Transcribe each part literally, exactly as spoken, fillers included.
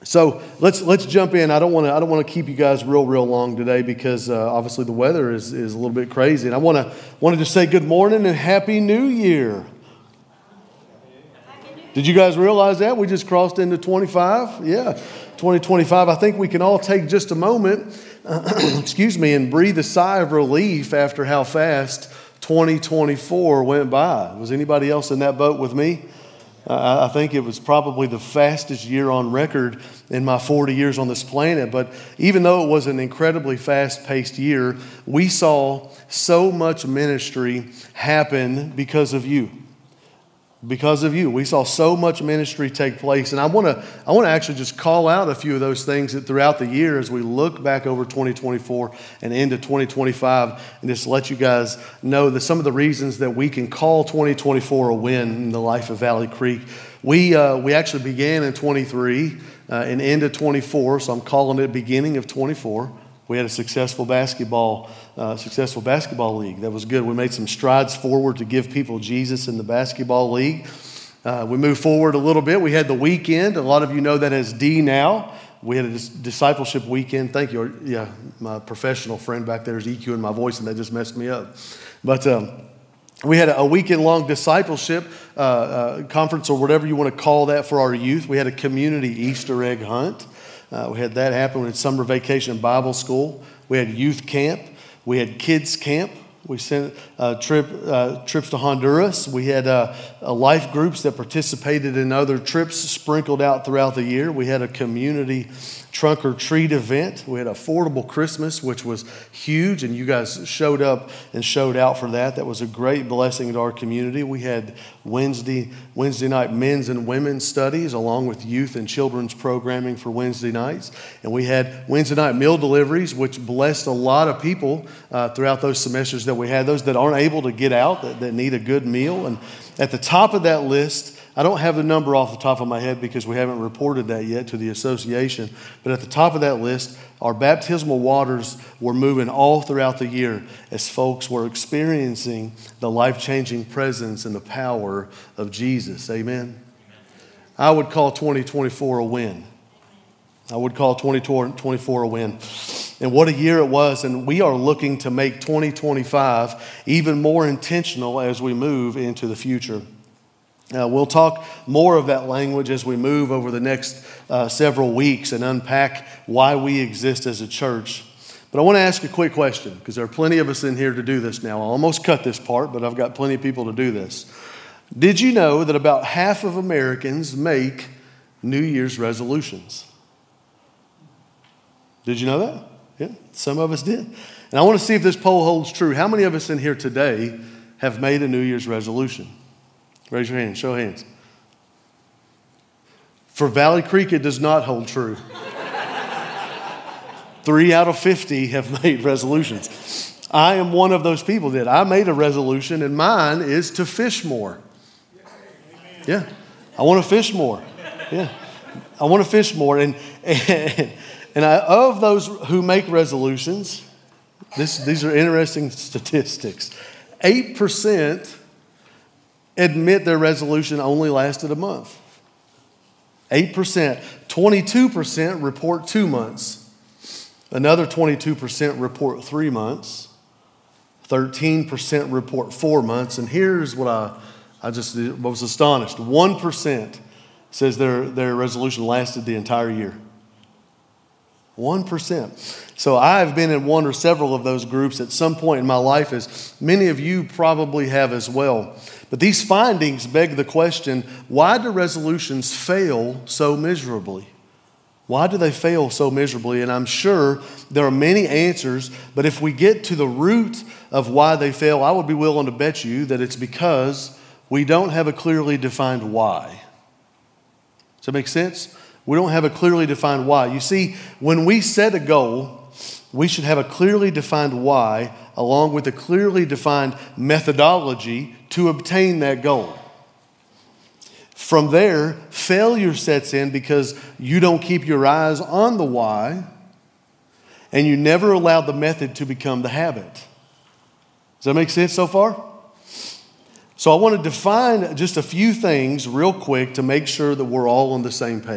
So let's let's jump in. I don't want to I don't want to keep you guys real real long today because uh, obviously the weather is, is a little bit crazy. And I want to wanted to say good morning and Happy New Year. Did you guys realize that we just crossed into twenty-five? Yeah, twenty twenty-five. I think we can all take just a moment, uh, excuse me, and breathe a sigh of relief after how fast twenty twenty-four went by. Was anybody else in that boat with me? Uh, I think it was probably the fastest year on record in my forty years on this planet. But even though it was an incredibly fast-paced year, we saw so much ministry happen because of you. Because of you. We saw so much ministry take place. And I want to I want to actually just call out a few of those things that throughout the year as we look back over twenty twenty-four and into twenty twenty-five and just let you guys know that some of the reasons that we can call twenty twenty-four a win in the life of Valley Creek. We uh, we actually began in twenty-three uh, and ended twenty-four, so I'm calling it beginning of twenty-four. We had a successful basketball, uh, successful basketball league. That was good. We made some strides forward to give people Jesus in the basketball league. Uh, we moved forward a little bit. We had the weekend. A lot of you know that as D now. We had a dis- discipleship weekend. Thank you. Yeah, my professional friend back there is EQing my voice, and that just messed me up. But um, we had a weekend-long discipleship uh, uh, conference or whatever you want to call that for our youth. We had a community Easter egg hunt. Uh, we had that happen. We had summer vacation Bible school. We had youth camp. We had kids camp. We sent uh, trip, uh, trips to Honduras. We had uh, uh, life groups that participated in other trips sprinkled out throughout the year. We had a community trunk or treat event. We had Affordable Christmas, which was huge, and you guys showed up and showed out for that. That was a great blessing to our community. We had Wednesday Wednesday night men's and women's studies, along with youth and children's programming for Wednesday nights. And we had Wednesday night meal deliveries, which blessed a lot of people uh, throughout those semesters that we had, those that aren't able to get out, that, that need a good meal. And at the top of that list, I don't have the number off the top of my head because we haven't reported that yet to the association. But at the top of that list, our baptismal waters were moving all throughout the year as folks were experiencing the life-changing presence and the power of Jesus. Amen? I would call twenty twenty-four a win. I would call twenty twenty-four a win. And what a year it was. And we are looking to make twenty twenty-five even more intentional as we move into the future. Uh, we'll talk more of that language as we move over the next uh, several weeks and unpack why we exist as a church. But I want to ask a quick question because there are plenty of us in here to do this now. I almost cut this part, but I've got plenty of people to do this. Did you know that about half of Americans make New Year's resolutions? Did you know that? Yeah, some of us did. And I want to see if this poll holds true. How many of us in here today have made a New Year's resolution? Raise your hand. Show of hands. For Valley Creek, it does not hold true. Three out of fifty have made resolutions. I am one of those people that I made a resolution, and mine is to fish more. Yeah, I want to fish more. Yeah, I want to fish more. And and, and I, of those who make resolutions, this, these are interesting statistics. eight percent admit their resolution only lasted a month. eight percent. twenty-two percent report two months. Another twenty-two percent report three months. thirteen percent report four months. And here's what I, I just was astonished. one percent says their, their resolution lasted the entire year. one percent. So I've been in one or several of those groups at some point in my life, as many of you probably have as well. But these findings beg the question, why do resolutions fail so miserably? Why do they fail so miserably? And I'm sure there are many answers, but if we get to the root of why they fail, I would be willing to bet you that it's because we don't have a clearly defined why. Does that make sense? We don't have a clearly defined why. You see, when we set a goal, we should have a clearly defined why along with a clearly defined methodology to obtain that goal. From there, failure sets in because you don't keep your eyes on the why and you never allow the method to become the habit. Does that make sense so far? So I want to define just a few things real quick to make sure that we're all on the same page.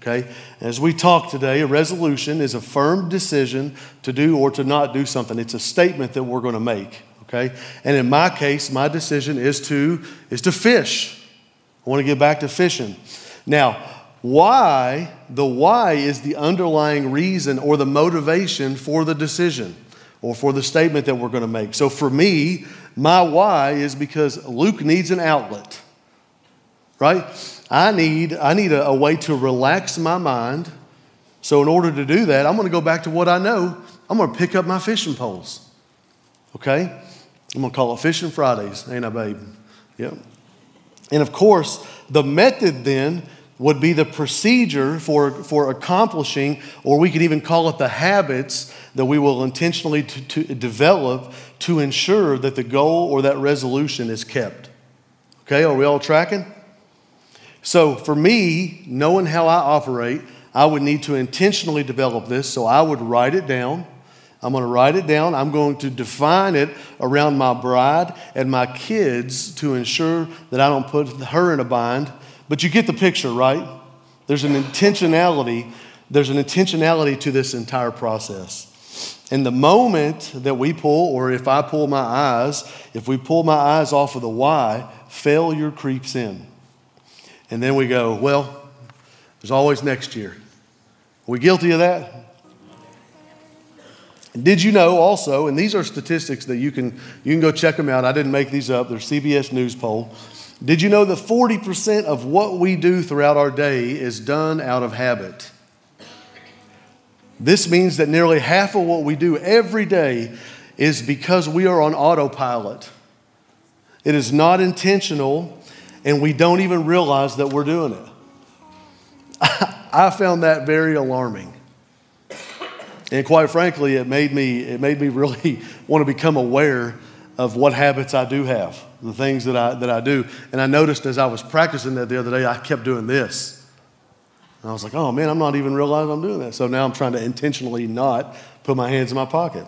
Okay? As we talk today, a resolution is a firm decision to do or to not do something. It's a statement that we're going to make. Okay? And in my case, my decision is to, is to fish. I want to get back to fishing. Now, why, the why is the underlying reason or the motivation for the decision or for the statement that we're going to make. So for me, my why is because Luke needs an outlet. Right? I need, I need a, a way to relax my mind. So in order to do that, I'm going to go back to what I know. I'm going to pick up my fishing poles. Okay? I'm going to call it Fishing Fridays, ain't I, babe? Yep. And of course, the method then would be the procedure for, for accomplishing, or we could even call it the habits that we will intentionally to, to develop to ensure that the goal or that resolution is kept. Okay, are we all tracking? So for me, knowing how I operate, I would need to intentionally develop this. So I would write it down. I'm going to write it down. I'm going to define it around my bride and my kids to ensure that I don't put her in a bind. But you get the picture, right? There's an intentionality. There's an intentionality to this entire process. And the moment that we pull, or if I pull my eyes, if we pull my eyes off of the why, failure creeps in. And then we go, well, there's always next year. Are we guilty of that? And did you know also, and these are statistics that you can, you can go check them out. I didn't make these up. They're C B S News poll. Did you know that forty percent of what we do throughout our day is done out of habit? This means that nearly half of what we do every day is because we are on autopilot. It is not intentional, and we don't even realize that we're doing it. I found that very alarming. And quite frankly, it made me, it made me really want to become aware of what habits I do have, the things that I, that I do. And I noticed as I was practicing that the other day, I kept doing this. And I was like, oh man, I'm not even realizing I'm doing that. So now I'm trying to intentionally not put my hands in my pocket.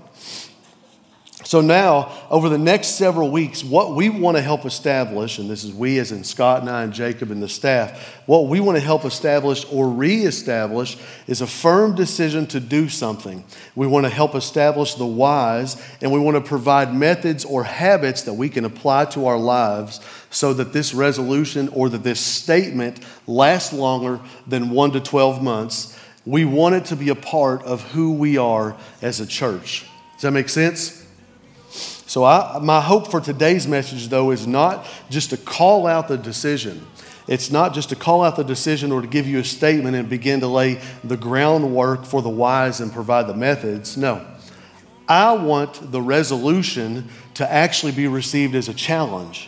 So now, over the next several weeks, what we want to help establish, and this is we as in Scott and I and Jacob and the staff, what we want to help establish or reestablish is a firm decision to do something. We want to help establish the whys, and we want to provide methods or habits that we can apply to our lives so that this resolution or that this statement lasts longer than one to twelve months. We want it to be a part of who we are as a church. Does that make sense? So I, my hope for today's message, though, is not just to call out the decision. It's not just to call out the decision or to give you a statement and begin to lay the groundwork for the whys and provide the methods. No. I want the resolution to actually be received as a challenge.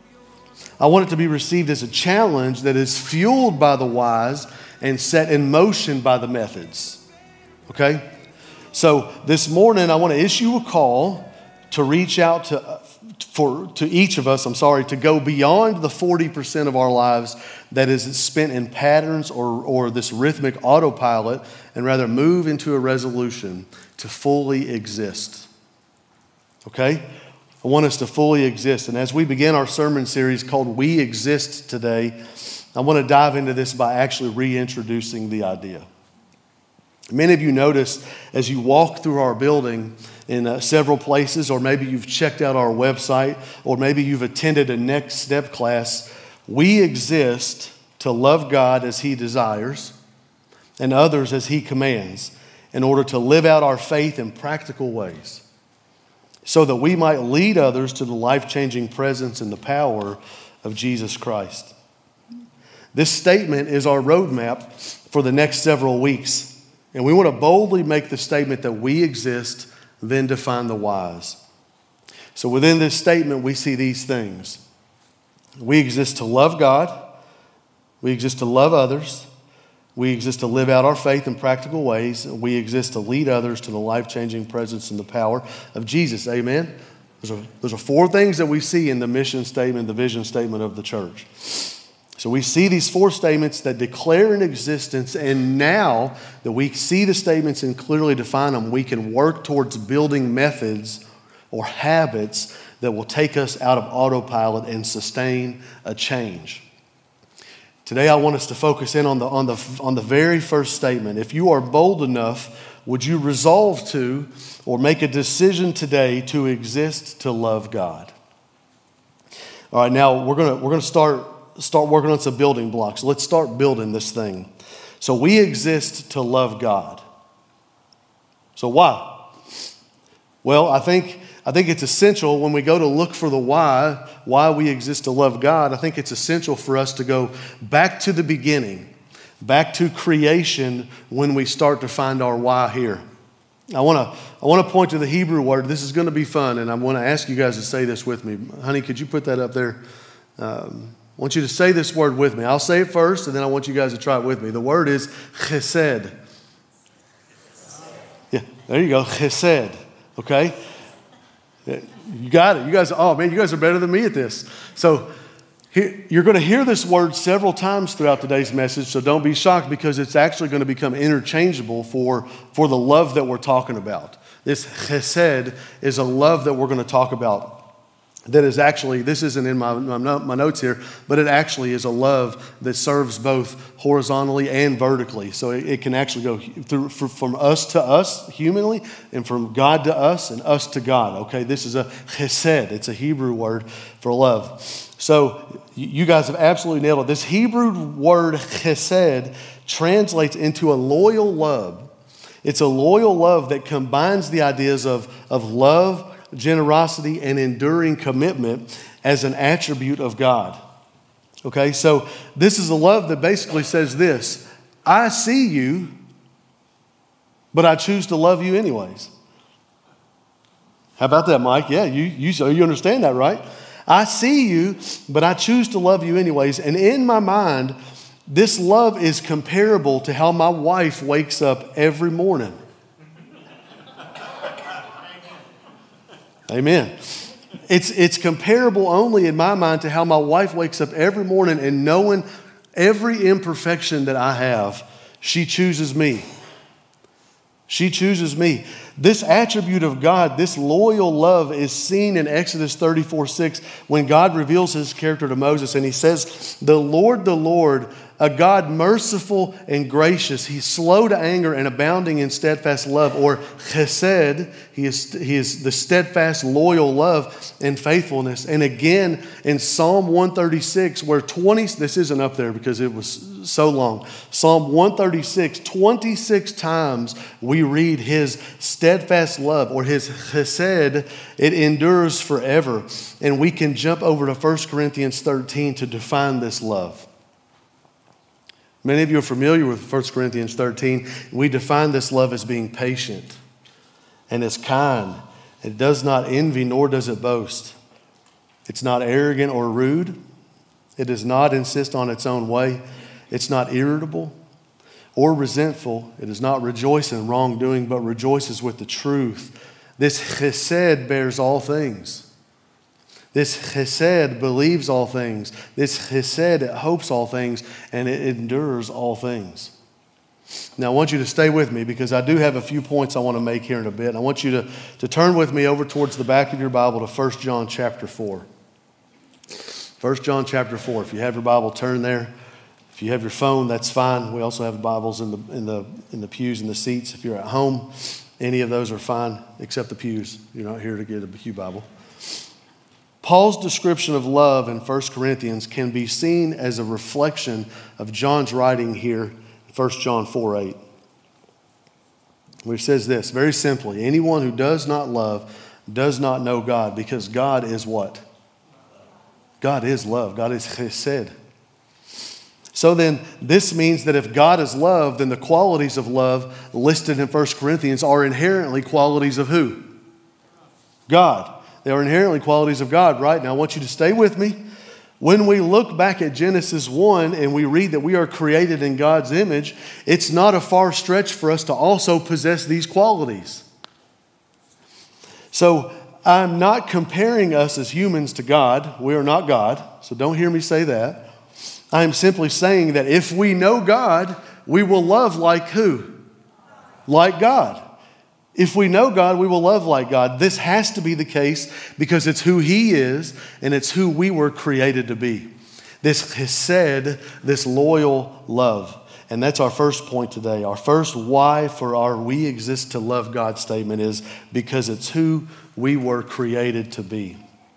I want it to be received as a challenge that is fueled by the whys and set in motion by the methods. Okay? So this morning, I want to issue a call to reach out to, for, to each of us, I'm sorry, to go beyond the forty percent of our lives that is spent in patterns or, or this rhythmic autopilot, and rather move into a resolution to fully exist. Okay? I want us to fully exist. And as we begin our sermon series called We Exist today, I want to dive into this by actually reintroducing the idea. Many of you notice as you walk through our building in uh, several places, or maybe you've checked out our website, or maybe you've attended a Next Step class, we exist to love God as He desires and others as He commands in order to live out our faith in practical ways so that we might lead others to the life-changing presence and the power of Jesus Christ. This statement is our roadmap for the next several weeks. And we want to boldly make the statement that we exist, then define the whys. So within this statement, we see these things. We exist to love God. We exist to love others. We exist to live out our faith in practical ways. We exist to lead others to the life-changing presence and the power of Jesus. Amen? Those are, those are four things that we see in the mission statement, the vision statement of the church. So we see these four statements that declare an existence, and now that we see the statements and clearly define them, we can work towards building methods or habits that will take us out of autopilot and sustain a change. Today I want us to focus in on the, on the, on the very first statement. If you are bold enough, would you resolve to or make a decision today to exist to love God? All right, now we're gonna we're gonna start start working on some building blocks. Let's start building this thing. So we exist to love God. So why? Well, I think I think it's essential when we go to look for the why, why we exist to love God. I think it's essential for us to go back to the beginning, back to creation when we start to find our why here. I want to I want to point to the Hebrew word. This is going to be fun, and I want to ask you guys to say this with me. Honey, could you put that up there? Um, I want you to say this word with me. I'll say it first, and then I want you guys to try it with me. The word is chesed. Yeah, there you go, chesed. Okay? You got it. You guys, oh man, you guys are better than me at this. So here, you're going to hear this word several times throughout today's message, so don't be shocked because it's actually going to become interchangeable for, for the love that we're talking about. This chesed is a love that we're going to talk about. That is actually, this isn't in my, my notes here, but it actually is a love that serves both horizontally and vertically. So it, it can actually go through from us to us humanly and from God to us and us to God. Okay, this is a chesed. It's a Hebrew word for love. So you guys have absolutely nailed it. This Hebrew word chesed translates into a loyal love. It's a loyal love that combines the ideas of, of love, generosity, and enduring commitment as an attribute of God. Okay, so this is a love that basically says this: I see you, but I choose to love you anyways. How about that, Mike? Yeah, you, you, so you understand that, right? I see you, but I choose to love you anyways. And in my mind, this love is comparable to how my wife wakes up every morning. Amen. It's, it's comparable only in my mind to how my wife wakes up every morning and knowing every imperfection that I have, she chooses me. She chooses me. This attribute of God, this loyal love, is seen in Exodus thirty-four six when God reveals his character to Moses and he says, "The Lord, the Lord, a God merciful and gracious. He's slow to anger and abounding in steadfast love," or chesed. He is, he is the steadfast, loyal love and faithfulness. And again, in Psalm one thirty-six, where twenty, this isn't up there because it was so long. Psalm one thirty-six, twenty-six times we read his steadfast love or his chesed. It endures forever. And we can jump over to First Corinthians thirteen to define this love. Many of you are familiar with First Corinthians thirteen. We define this love as being patient and as kind. It does not envy, nor does it boast. It's not arrogant or rude. It does not insist on its own way. It's not irritable or resentful. It does not rejoice in wrongdoing, but rejoices with the truth. This chesed bears all things. This chesed believes all things. This chesed hopes all things, and it endures all things. Now, I want you to stay with me because I do have a few points I want to make here in a bit. I want you to, to turn with me over towards the back of your Bible to First John chapter four. First John chapter four. If you have your Bible, turn there. If you have your phone, that's fine. We also have Bibles in the, in the, in the pews and the seats. If you're at home, any of those are fine except the pews. You're not here to get a pew Bible. Paul's description of love in First Corinthians can be seen as a reflection of John's writing here in First John four eight. Where he says this, very simply: anyone who does not love does not know God, because God is what? God is love. God is chesed. So then, this means that if God is love, then the qualities of love listed in First Corinthians are inherently qualities of who? God. They are inherently qualities of God, right? Now, I want you to stay with me. When we look back at Genesis one and we read that we are created in God's image, it's not a far stretch for us to also possess these qualities. So, I'm not comparing us as humans to God. We are not God, so don't hear me say that. I'm simply saying that if we know God, we will love like who? Like God. If we know God, we will love like God. This has to be the case because it's who He is and it's who we were created to be. This hesed, this loyal love. And that's our first point today. Our first why for our we exist to love God statement is because it's who we were created to be.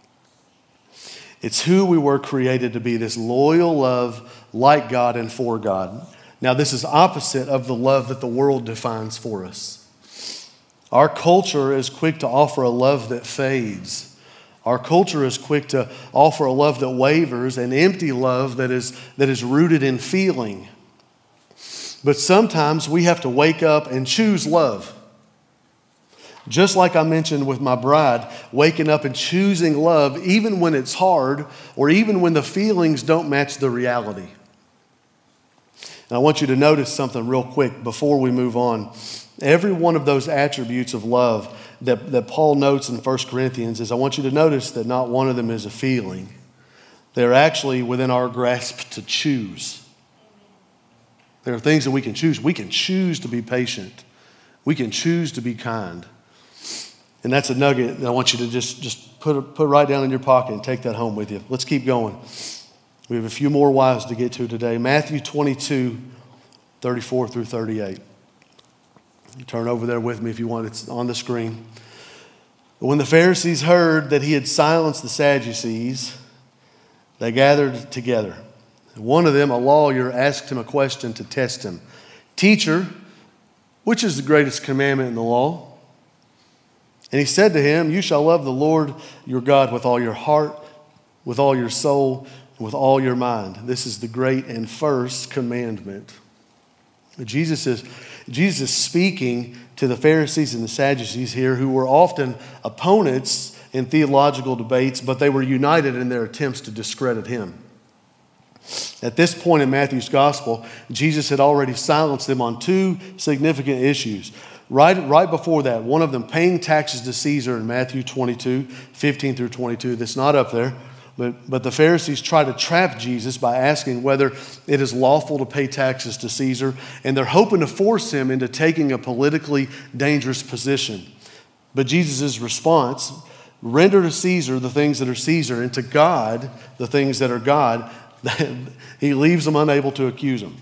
It's who we were created to be, this loyal love like God and for God. Now, this is opposite of the love that the world defines for us. Our culture is quick to offer a love that fades. Our culture is quick to offer a love that wavers, an empty love that is, that is rooted in feeling. But sometimes we have to wake up and choose love. Just like I mentioned with my bride, waking up and choosing love even when it's hard or even when the feelings don't match the reality. And I want you to notice something real quick before we move on. Every one of those attributes of love that, that Paul notes in First Corinthians is I want you to notice that not one of them is a feeling. They're actually within our grasp to choose. There are things that we can choose. We can choose to be patient. We can choose to be kind. And that's a nugget that I want you to just, just put, put right down in your pocket and take that home with you. Let's keep going. We have a few more whys to get to today. Matthew twenty-two, thirty-four through thirty-eight. You turn over there with me if you want. It's on the screen. But when the Pharisees heard that he had silenced the Sadducees, they gathered together. One of them, a lawyer, asked him a question to test him. Teacher, which is the greatest commandment in the law? And he said to him, you shall love the Lord your God with all your heart, with all your soul, and with all your mind. This is the great and first commandment. Jesus is, Jesus is speaking to the Pharisees and the Sadducees here, who were often opponents in theological debates, but they were united in their attempts to discredit him. At this point in Matthew's gospel, Jesus had already silenced them on two significant issues. Right, right before that, one of them paying taxes to Caesar in Matthew twenty-two, fifteen through twenty-two. That's not up there. But, but the Pharisees try to trap Jesus by asking whether it is lawful to pay taxes to Caesar. And they're hoping to force him into taking a politically dangerous position. But Jesus' response, render to Caesar the things that are Caesar, and to God the things that are God. He leaves them unable to accuse him.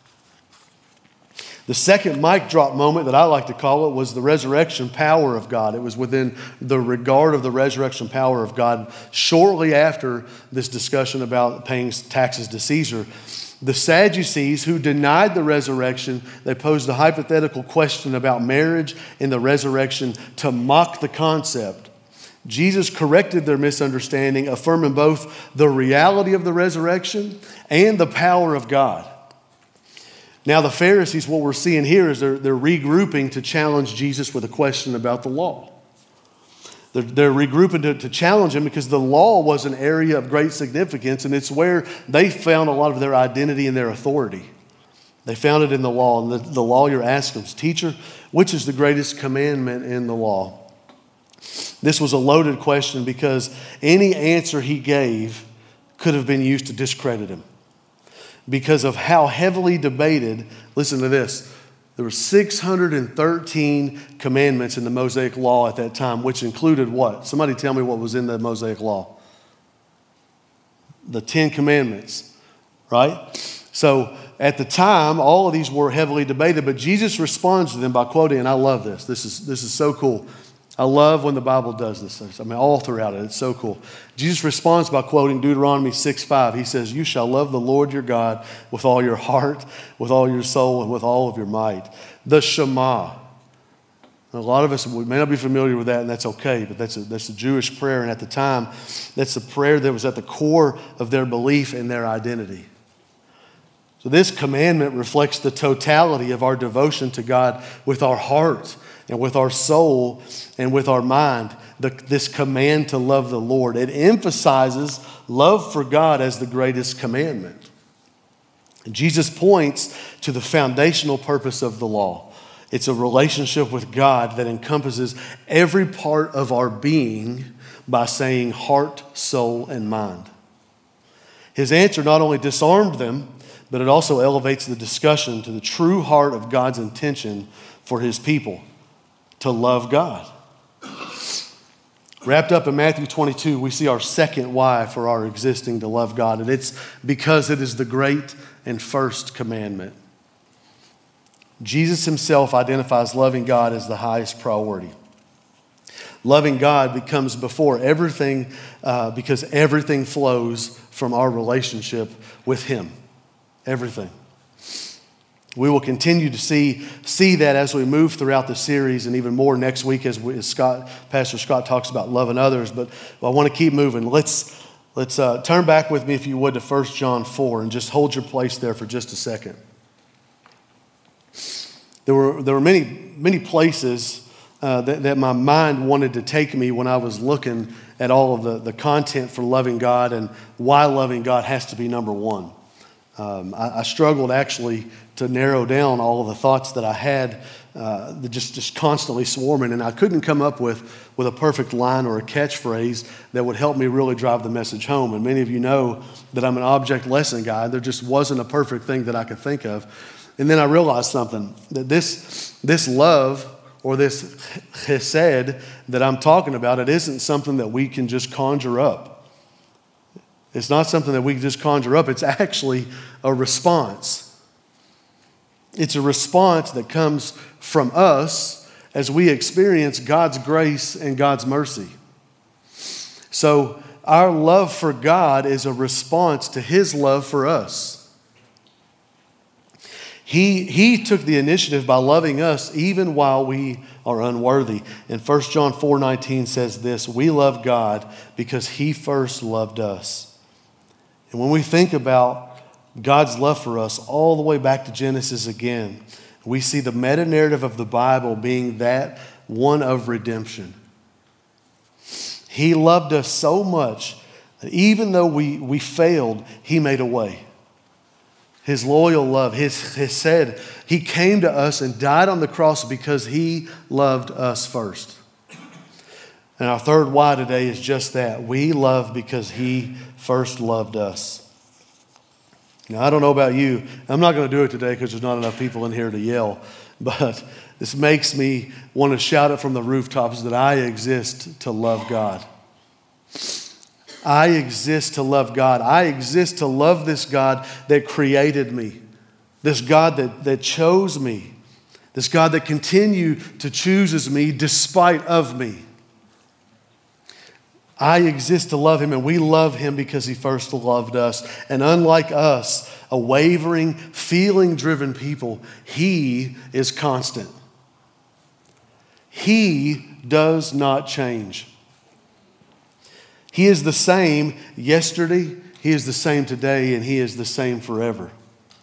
The second mic drop moment that I like to call it was the resurrection power of God. It was within the regard of the resurrection power of God. Shortly after this discussion about paying taxes to Caesar, the Sadducees, who denied the resurrection, they posed a hypothetical question about marriage and the resurrection to mock the concept. Jesus corrected their misunderstanding, affirming both the reality of the resurrection and the power of God. Now the Pharisees, what we're seeing here is they're, they're regrouping to challenge Jesus with a question about the law. They're, they're regrouping to, to challenge him because the law was an area of great significance, and it's where they found a lot of their identity and their authority. They found it in the law, and the, the lawyer asked them, Teacher, which is the greatest commandment in the law? This was a loaded question because any answer he gave could have been used to discredit him. Because of how heavily debated, listen to this, there were six hundred thirteen commandments in the Mosaic Law at that time, which included what? Somebody tell me what was in the Mosaic Law. The Ten Commandments, right? So at the time, all of these were heavily debated, but Jesus responds to them by quoting, and I love this. This is, this is so cool. I love when the Bible does this. I mean, all throughout it, it's so cool. Jesus responds by quoting Deuteronomy six five. He says, you shall love the Lord your God with all your heart, with all your soul, and with all of your might. The Shema. A lot of us we may not be familiar with that, and that's okay, but that's a, that's a Jewish prayer, and at the time, that's the prayer that was at the core of their belief and their identity. So this commandment reflects the totality of our devotion to God with our heart and with our soul and with our mind. The, this command to love the Lord. It emphasizes love for God as the greatest commandment. And Jesus points to the foundational purpose of the law. It's a relationship with God that encompasses every part of our being by saying heart, soul, and mind. His answer not only disarmed them, but it also elevates the discussion to the true heart of God's intention for his people, to love God. Wrapped up in Matthew twenty-two, we see our second why for our existing to love God, and it's because it is the great and first commandment. Jesus himself identifies loving God as the highest priority. Loving God becomes before everything uh, because everything flows from our relationship with him. Everything. We will continue to see, see that as we move throughout the series, and even more next week as, we, as Scott, Pastor Scott talks about loving others. But I want to keep moving. Let's, let's uh, turn back with me, if you would, to First John four and just hold your place there for just a second. There were, there were many, many places uh, that, that my mind wanted to take me when I was looking at all of the, the content for loving God and why loving God has to be number one. Um, I, I struggled actually to narrow down all of the thoughts that I had, uh, that just, just constantly swarming, and I couldn't come up with, with a perfect line or a catchphrase that would help me really drive the message home. And many of you know that I'm an object lesson guy. There just wasn't a perfect thing that I could think of. And then I realized something, that this, this love or this chesed that I'm talking about, it isn't something that we can just conjure up. It's not something that we can just conjure up. It's actually a response. It's a response that comes from us as we experience God's grace and God's mercy. So our love for God is a response to his love for us. He, he took the initiative by loving us even while we are unworthy. And First John four nineteen says this, we love God because he first loved us. And when we think about God's love for us all the way back to Genesis again, we see the meta-narrative of the Bible being that one of redemption. He loved us so much that even though we, we failed, he made a way. His loyal love, his, his said, he came to us and died on the cross because he loved us first. And our third why today is just that. We love because he first loved us. Now, I don't know about you. I'm not going to do it today because there's not enough people in here to yell. But this makes me want to shout it from the rooftops that I exist to love God. I exist to love God. I exist to love this God that created me. This God that, that chose me. This God that continued to chooses me despite of me. I exist to love him, and we love him because he first loved us. And unlike us, a wavering, feeling-driven people, he is constant. He does not change. He is the same yesterday, he is the same today, and he is the same forever.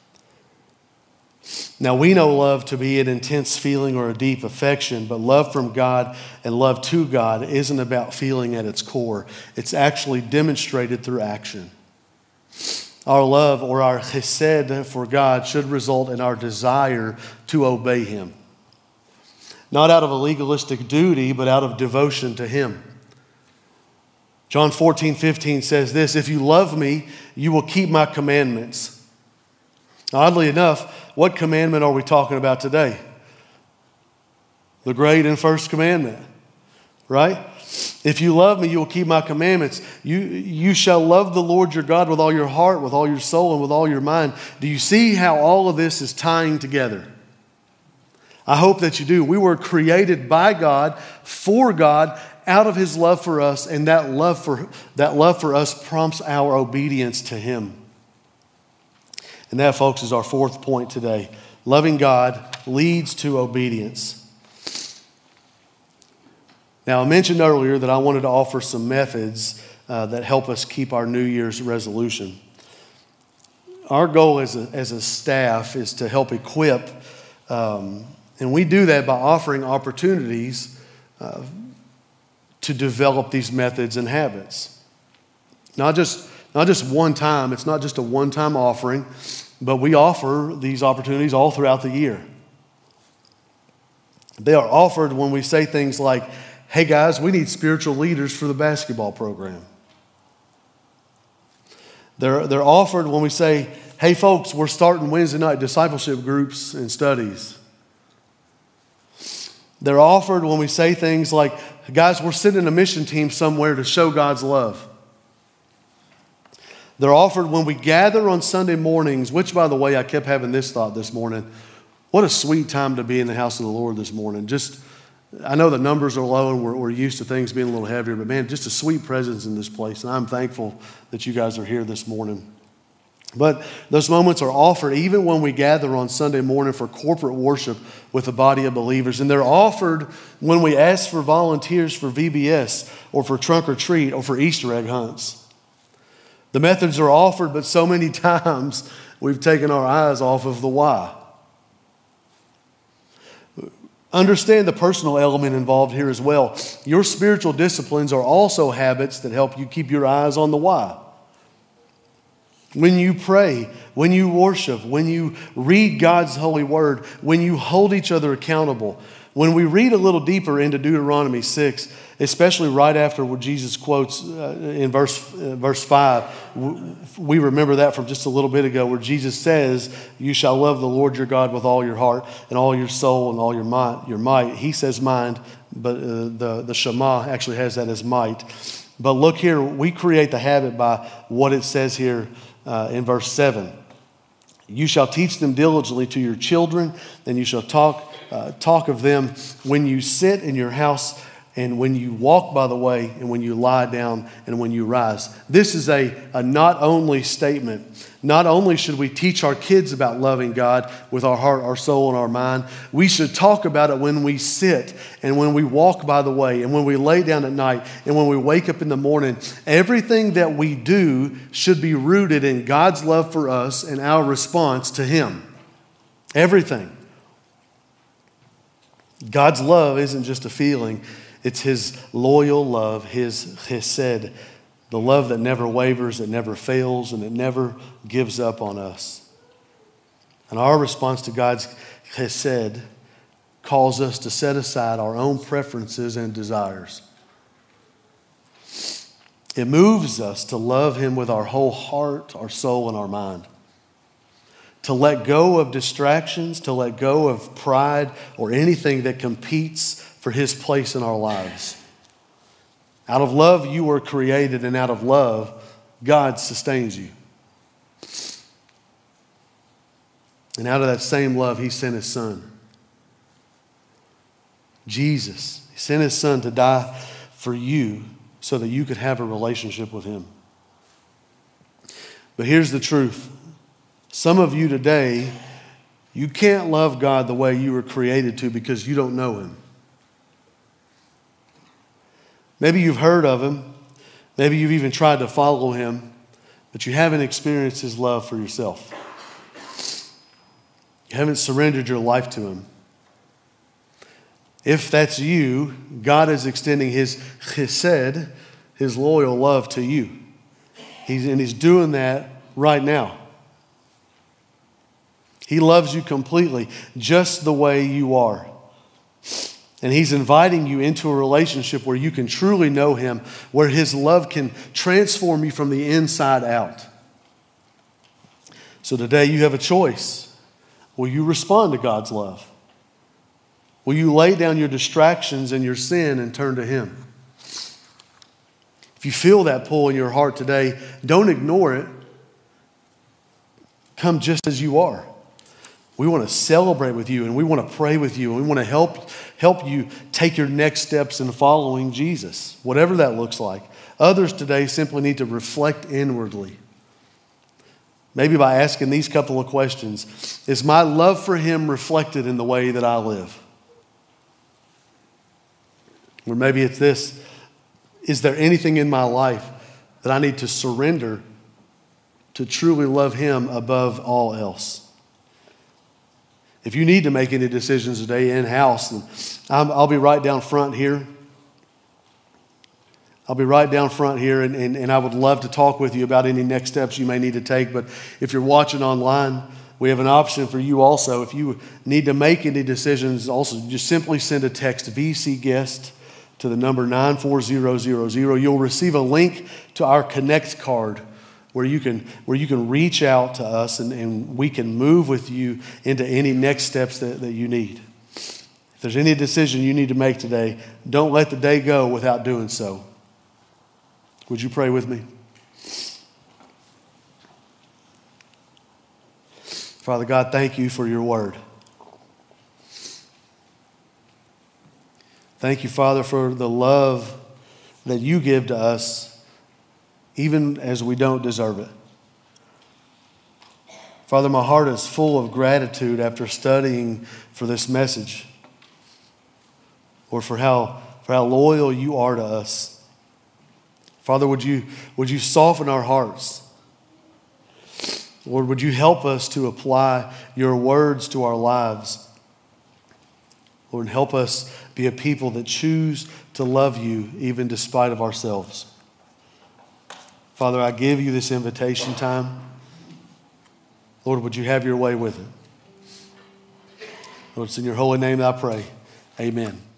Now, we know love to be an intense feeling or a deep affection, but love from God and love to God isn't about feeling at its core. It's actually demonstrated through action. Our love or our chesed for God should result in our desire to obey him. Not out of a legalistic duty, but out of devotion to him. John fourteen fifteen says this, if you love me, you will keep my commandments. Oddly enough, what commandment are we talking about today? The great and first commandment, right? If you love me, you will keep my commandments. You, you shall love the Lord your God with all your heart, with all your soul, and with all your mind. Do you see how all of this is tying together? I hope that you do. We were created by God, for God, out of his love for us, and that love for, that love for us prompts our obedience to him. And that, folks, is our fourth point today. Loving God leads to obedience. Now, I mentioned earlier that I wanted to offer some methods uh, that help us keep our New Year's resolution. Our goal as a, as a staff is to help equip, um, and we do that by offering opportunities uh, to develop these methods and habits. Not just Not just one time, it's not just a one-time offering, but we offer these opportunities all throughout the year. They are offered when we say things like, hey guys, we need spiritual leaders for the basketball program. They're, they're offered when we say, hey folks, we're starting Wednesday night discipleship groups and studies. They're offered when we say things like, guys, we're sending a mission team somewhere to show God's love. They're offered when we gather on Sunday mornings, which, by the way, I kept having this thought this morning. What a sweet time to be in the house of the Lord this morning. Just, I know the numbers are low and we're, we're used to things being a little heavier, but man, just a sweet presence in this place. And I'm thankful that you guys are here this morning. But those moments are offered even when we gather on Sunday morning for corporate worship with a body of believers. And they're offered when we ask for volunteers for V B S or for trunk or treat or for Easter egg hunts. The methods are offered, but so many times we've taken our eyes off of the why. Understand the personal element involved here as well. Your spiritual disciplines are also habits that help you keep your eyes on the why. When you pray, when you worship, when you read God's holy word, when you hold each other accountable, when we read a little deeper into Deuteronomy six, especially right after what Jesus quotes uh, in verse, uh, verse five, we remember that from just a little bit ago where Jesus says, you shall love the Lord your God with all your heart and all your soul and all your might. Your might. He says mind, but uh, the, the Shema actually has that as might. But look here, we create the habit by what it says here uh, in verse seven. You shall teach them diligently to your children, and you shall talk uh, talk of them when you sit in your house and when you walk by the way and when you lie down and when you rise. This is a, a not only statement. Not only should we teach our kids about loving God with our heart, our soul, and our mind, we should talk about it when we sit and when we walk by the way and when we lay down at night and when we wake up in the morning. Everything that we do should be rooted in God's love for us and our response to Him. Everything. God's love isn't just a feeling. It's His loyal love, His chesed, the love that never wavers, that never fails, and it never gives up on us. And our response to God's chesed calls us to set aside our own preferences and desires. It moves us to love Him with our whole heart, our soul, and our mind. To let go of distractions, to let go of pride or anything that competes for His place in our lives. Out of love you were created, and out of love God sustains you. And out of that same love He sent His Son. Jesus. He sent His Son to die for you so that you could have a relationship with Him. But here's the truth. Some of you today, you can't love God the way you were created to because you don't know Him. Maybe you've heard of Him. Maybe you've even tried to follow Him, but you haven't experienced His love for yourself. You haven't surrendered your life to Him. If that's you, God is extending His chesed, His loyal love to you. He's, and He's doing that right now. He loves you completely, just the way you are. And He's inviting you into a relationship where you can truly know Him, where His love can transform you from the inside out. So today you have a choice. Will you respond to God's love? Will you lay down your distractions and your sin and turn to Him? If you feel that pull in your heart today, don't ignore it. Come just as you are. We want to celebrate with you, and we want to pray with you, and we want to help, help you take your next steps in following Jesus, whatever that looks like. Others today simply need to reflect inwardly. Maybe by asking these couple of questions. Is my love for Him reflected in the way that I live? Or maybe it's this. Is there anything in my life that I need to surrender to truly love Him above all else? If you need to make any decisions today in-house, then I'll be right down front here. I'll be right down front here, and, and, and I would love to talk with you about any next steps you may need to take. But if you're watching online, we have an option for you also. If you need to make any decisions, also just simply send a text V C guest to the number nine four zero zero zero. You'll receive a link to our Connect card, where you can where you can reach out to us and, and we can move with you into any next steps that, that you need. If there's any decision you need to make today, don't let the day go without doing so. Would you pray with me? Father God, thank you for your word. Thank you, Father, for the love that you give to us, even as we don't deserve it. Father, my heart is full of gratitude after studying for this message, or for how, for how loyal you are to us. Father, would you, would you soften our hearts? Lord, would you help us to apply your words to our lives? Lord, help us be a people that choose to love you even despite of ourselves. Father, I give you this invitation time. Lord, would you have your way with it? Lord, it's in your holy name that I pray. Amen.